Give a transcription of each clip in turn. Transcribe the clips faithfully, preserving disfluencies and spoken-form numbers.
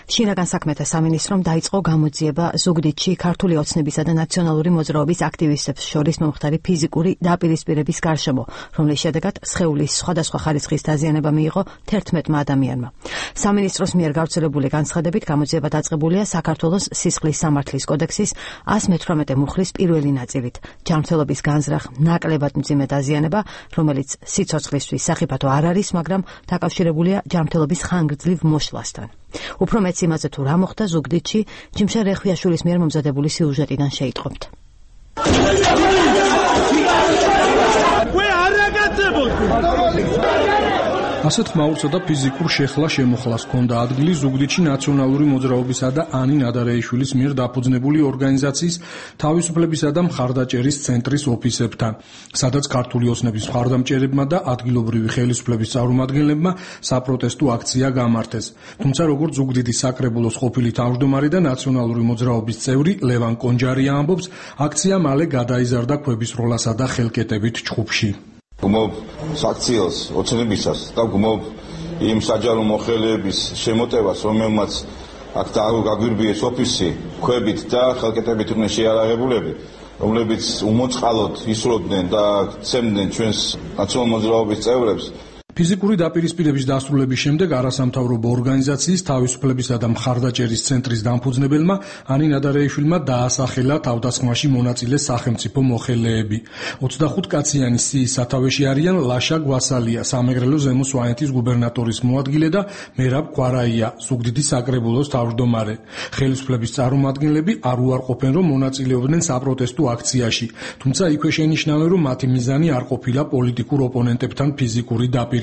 შინაგან საქმეთა სამინისტრომ დაიწყო გამოძიება ზუგდიდში ქართული ოცნებისა და ნაციონალური მოძრაობის აქტივისტებს შორის მომხდარი ფიზიკური დაპირისპირების გარშემო, რომლის შედეგად სხეულის სხვადასხვა ხარისხის დაზიანება მიიღო თერთმეტმა ადამიანმა. სამინისტროს მიერ გავრცელებული განცხადებით გამოძიება დაწყებულია საქართველოს სისხლის სამართლის კოდექსის ას მეთვრამეტე მუხლის პირველი ნაწილით. ჯანმრთელობის განზრახ ნაკლებად მძიმე დაზიანება, რომელიც სიცოცხლისთვის სახიფათო არ არის, მაგრამ დაკავშირებულია ჯანმრთელობის ხანგრძლივ მოშლასთან. უფრო მეც იმაზე თუ რა მოხდა ზუგდიდში, ჯიმშა რეხვიაშვილის მიერ მომზადებული სიუჟეტიდან შეიტყობთ. ასეთ მაურსა და ფიზიკურ შეხლა შემოხლას ჰქონდა ადგილი ზუგდიდში ნაციონალური მოძრაობისა და ანი ნადარეიშვილის მიერ დაფუძნებული ორგანიზაციის თავისუფლებისა და მხარდაჭერის ცენტრის ოფისებთან, სადაც ქართული ოცნების მხარდამჭერებმა და ადგილობრივი ხელისუფლების წარმომადგენლებმა საპროტესტო აქცია გამართეს. თუმცა როგორც ზუგდიდის საკრებულოს ყოფილი თავმჯდომარე და ნაციონალური მოძრაობის წევრი ლევან კონჯარია ამბობს, აქცია მალე გადაიზარდა ქვების როლასა და ხელკეტებით ჩხუბში. გუმობ საქციელს ოცნებისას და გუმობ იმ საჯარო მოხელეების შემოტევას, რომელმაც აქ გაგვირბიეს ოფისი, ქვებით და ხელკეტებით იყვნენ შეიარაღებულები, რომლებიც უმოწყალოდ ისროდნენ და ცემდნენ ჩვენს ნაციონალურ მოძრაობის წევრებს. ფიზიკური დაპირისპირების დასრულების შემდეგ არასამთავრობო ორგანიზაციის თავისუფლებისა და მხარდაჭერის ცენტრის დამფუძნებელმა ანი ნადარეიშვილმა დაასახელა თავდასხმაში მონაწილე სახელმწიფო მოხელეები. ოცდახუთ კაციანი სიის სათავეში არიან ლაშა გვასალია, სამეგრელო ზემო სვანეთის გუბერნატორის მოადგილე და მერაბ გვარაია, ზუგდიდის საკრებულოს თავმჯდომარე. ხელისუფლების წარმომადგენლები არ უარყოფენ, რომ მონაწილეობდნენ საპროტესტო აქციაში, თუმცა იქვე შენიშნავენ, რომ მათი მიზანი არ ყოფილა პოლიტიკურ ოპონენტებთან ფიზიკური დაპირისპირება.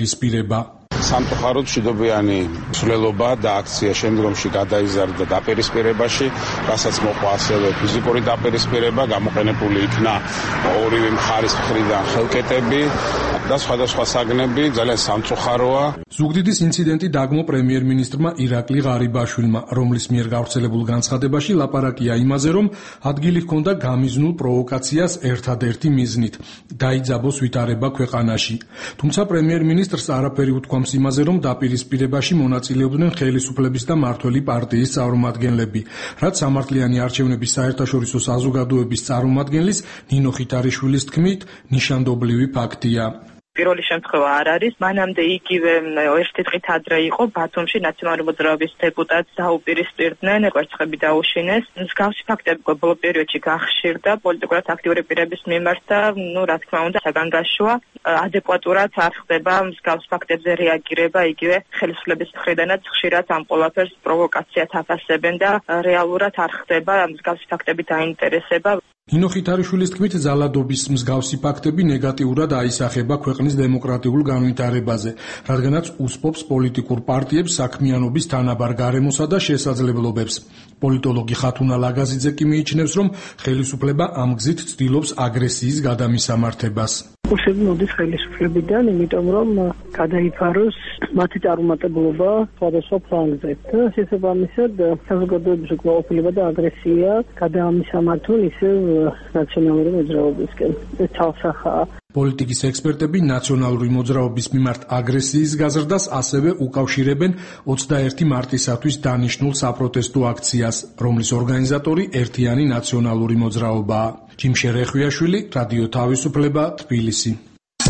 სამწუხაროდ მშვიდობიანი ცვლილობა და აქცია შემდგომში გადაიზარდა დაპირისპირებაში, რასაც მოყვა ასევე ფიზიკური დაპირისპირება, გამოყენებული იქნა ორივე მხარის მხრიდან ხელკეტები და სხვადასხვა საგნები, ძალიან სამწუხაროა. ზუგდიდის ინციდენტი დაგმო პრემიერ-მინისტრმა ირაკლი ღარიბაშვილმა, რომლის მიერ გავრცელებულ განცხადებაში ლაპარაკია იმაზე, რომ ადგილი ჰქონდა გამიზნულ პროვოკაციას ერთადერთი მიზნით დაიძაბოს ვითარება ქვეყანაში. თუმცა პრემიერ-მინისტრს არაფერი უთქვამს იმაზე, რომ დაპირისპირებაში მონაწილეობდნენ ხელისუფლების და მმართველი პარტიის წარმომადგენლები, რაც სამართლიანი არჩევნების საერთაშორისო საზოგადოების წარმომადგენლის ნინო ხითარიშვილის თქმით, ნიშანდობლივი ფაქტია. პირველი შემთხვევა არ არის, მანამდე იგივე ერთი დღით ადრე იყო ბათუმში ნაციონალური მოძრაობის დეპუტატს დაუპირისპირდნენ, კვერცხები დაუშინეს. მსგავსი ფაქტები ბოლო პერიოდში გახშირდა პოლიტიკურად აქტიური პირების მიმართ და, ну, რა თქმა უნდა, საგანგაშოა, ადეკვატურად არ ხდება მსგავს ფაქტებზე რეაგირება, იგივე ხელისუფლების მხრიდანაც ხშირად ამ ყველაფერს პროვოკაციად აფასებენ და რეალურად არ ხდება მსგავსი ფაქტებით დაინტერესება. ნინო ხითარიშვილის თქმით, ძალადობის მსგავსი ფაქტები ნეგატიურად აისახება ქვეყნის დემოკრატიულ განვითარებაზე, რადგანაც უსპობს პოლიტიკურ პარტიებს საქმიანობის თანაბარ გარემოსა და შესაძლებლობებს. პოლიტოლოგი ხათუნა ლაგაზიძე კი მიიჩნევს, რომ ხელისუფლება ამ გზით ცდილობს აგრესიის გადამისამართებას. უშები მოდის ხელისუფლებიდან, იმიტომ რომ გადაიფაროს მათი წარუმატებლობა სხვადასხვა ფლანგზე. და შესაბამისად საზოგადოების უკმაყოფილება და აგრესია გადაამისამართონ ისევ ნაციონალური მოძრაობისკენ. ეს თავსახაა. პოლიტიკის ექსპერტები ნაციონალური მოძრაობის მიმართ აგრესიის გაზრდას ასევე უკავშირებენ ოცდაერთი მარტისათვის დანიშნულ საპროტესტო აქციას, რომლის ორგანიზატორი ერთიანი ნაციონალური მოძრაობაა. ჯიმშე რეხვიაშვილი, რადიო თავისუფლება, თბილისი.